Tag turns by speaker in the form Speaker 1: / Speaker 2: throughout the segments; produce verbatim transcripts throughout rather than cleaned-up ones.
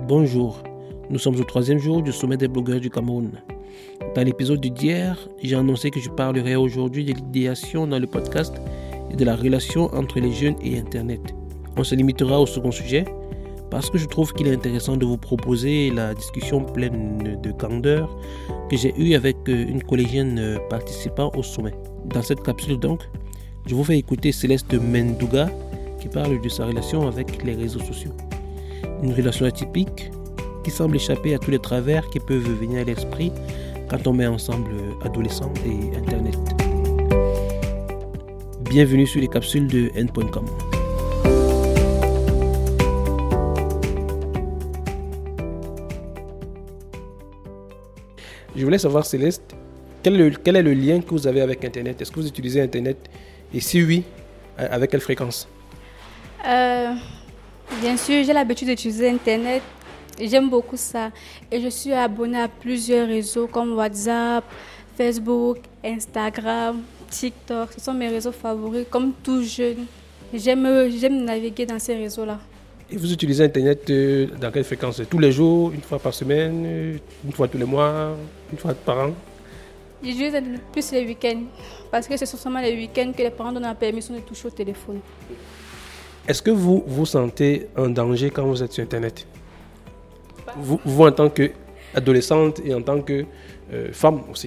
Speaker 1: Bonjour, nous sommes au troisième jour du sommet des blogueurs du Cameroun. Dans l'épisode d'hier, j'ai annoncé que je parlerai aujourd'hui de l'idéation dans le podcast et de la relation entre les jeunes et Internet. On se limitera au second sujet parce que je trouve qu'il est intéressant de vous proposer la discussion pleine de candeur que j'ai eue avec une collégienne participant au sommet. Dans cette capsule donc, je vous fais écouter Céleste Mendouga qui parle de sa relation avec les réseaux sociaux. Une relation atypique qui semble échapper à tous les travers qui peuvent venir à l'esprit quand on met ensemble adolescents et Internet. Bienvenue sur les capsules de N point com. Je voulais savoir, Céleste, quel est, le, quel est le lien que vous avez avec Internet? Est-ce que vous utilisez Internet? Et si oui, avec quelle fréquence?
Speaker 2: euh, Bien sûr, j'ai l'habitude d'utiliser Internet. J'aime beaucoup ça. Et je suis abonnée à plusieurs réseaux comme WhatsApp, Facebook, Instagram, TikTok. Ce sont mes réseaux favoris. Comme tout jeune, j'aime, j'aime naviguer dans ces réseaux-là.
Speaker 1: Et vous utilisez Internet euh, dans quelle fréquence? Tous les jours, une fois par semaine, une fois tous les mois, une fois par an?
Speaker 2: J'utilise plus les week-ends parce que ce sont seulement les week-ends que les parents donnent la permission de toucher au téléphone.
Speaker 1: Est-ce que vous vous sentez en danger quand vous êtes sur Internet? Vous, vous en tant qu'adolescente et en tant que euh, femme aussi?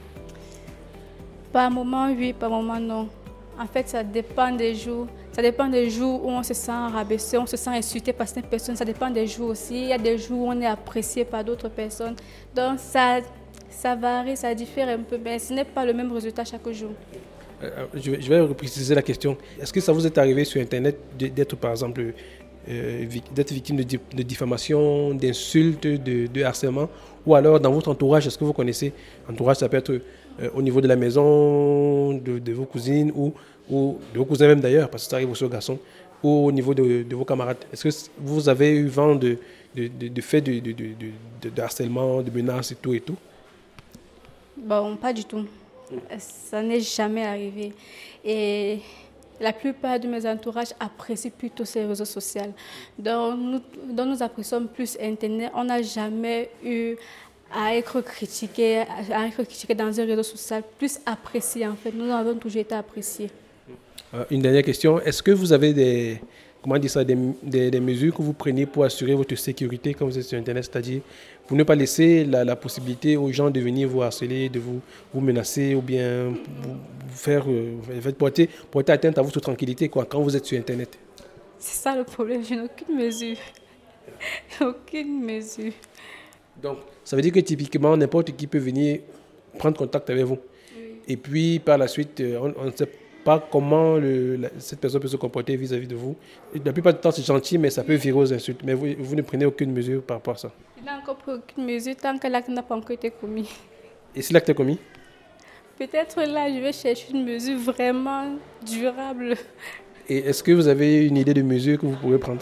Speaker 2: Par moment, oui, par moment, non. En fait, ça dépend des jours. Ça dépend des jours où on se sent rabaissé, on se sent insulté par certaines personnes. Ça dépend des jours aussi. Il y a des jours où on est apprécié par d'autres personnes. Donc, ça, ça varie, ça diffère un peu, mais ce n'est pas le même résultat chaque jour.
Speaker 1: Euh, je, vais, je vais repréciser la question. Est-ce que ça vous est arrivé sur Internet d'être, par exemple, euh, d'être victime de, de diffamation, d'insultes, de, de harcèlement? Ou alors, dans votre entourage, est-ce que vous connaissez? Entourage, ça peut être euh, au niveau de la maison, de, de vos cousines, ou, ou de vos cousins même d'ailleurs, parce que ça arrive aussi aux garçons, ou au niveau de, de vos camarades. Est-ce que vous avez eu vent de, de, de, de faits de, de, de, de, de harcèlement, de menaces et tout et tout?
Speaker 2: Bon, pas du tout. Ça n'est jamais arrivé. Et la plupart de mes entourages apprécient plutôt ces réseaux sociaux. Donc nous, donc nous apprécions plus Internet. On n'a jamais eu à être critiqué, à être critiqué dans un réseau social, plus apprécié en fait. Nous avons toujours été appréciés.
Speaker 1: Euh, une dernière question. Est-ce que vous avez des, comment dire ça, des, des, des mesures que vous prenez pour assurer votre sécurité quand vous êtes sur Internet, c'est-à-dire pour ne pas laisser la, la possibilité aux gens de venir vous harceler, de vous, vous menacer ou bien vous, vous faire euh, porter, porter atteinte à votre tranquillité quoi, quand vous êtes sur Internet?
Speaker 2: C'est ça le problème, je n'ai aucune mesure. aucune mesure.
Speaker 1: Donc, ça veut dire que typiquement, n'importe qui peut venir prendre contact avec vous.
Speaker 2: Oui.
Speaker 1: Et puis, par la suite, on, on ne sait pas comment le, la, cette personne peut se comporter vis-à-vis de vous. Et la plupart du temps, c'est gentil, mais ça peut virer aux insultes. Mais vous, vous ne prenez aucune mesure par rapport à ça.
Speaker 2: Il n'a encore pris aucune mesure tant que l'acte n'a pas encore été commis.
Speaker 1: Et si l'acte est commis?
Speaker 2: Peut-être là, je vais chercher une mesure vraiment durable.
Speaker 1: Et est-ce que vous avez une idée de mesure que vous pourrez prendre?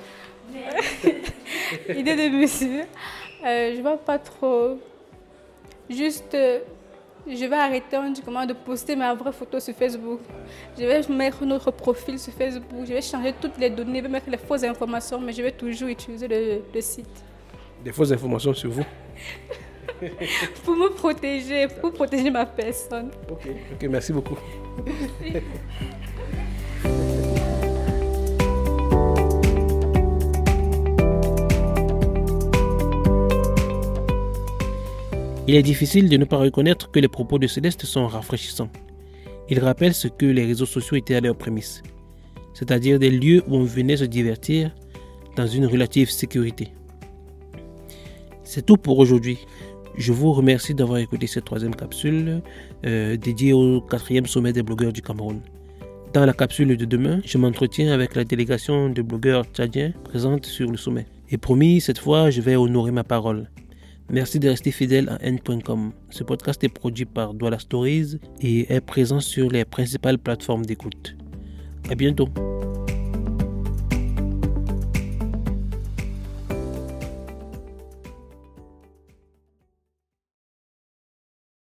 Speaker 2: Idée de mesure euh, je ne vois pas trop. Juste... Euh, Je vais arrêter comment, de poster ma vraie photo sur Facebook. Je vais mettre notre profil sur Facebook. Je vais changer toutes les données, je vais mettre les fausses informations, mais je vais toujours utiliser le, le site.
Speaker 1: Des fausses informations sur vous?
Speaker 2: Pour me protéger, pour protéger ma personne.
Speaker 1: Ok, ok, merci beaucoup. Il est difficile de ne pas reconnaître que les propos de Céleste sont rafraîchissants. Ils rappellent ce que les réseaux sociaux étaient à leur prémisse, c'est-à-dire des lieux où on venait se divertir dans une relative sécurité. C'est tout pour aujourd'hui. Je vous remercie d'avoir écouté cette troisième capsule euh, dédiée au quatrième sommet des blogueurs du Cameroun. Dans la capsule de demain, je m'entretiens avec la délégation de blogueurs tchadiens présente sur le sommet. Et promis, cette fois, je vais honorer ma parole. Merci de rester fidèle à N point com. Ce podcast est produit par Douala Stories et est présent sur les principales plateformes d'écoute. À bientôt.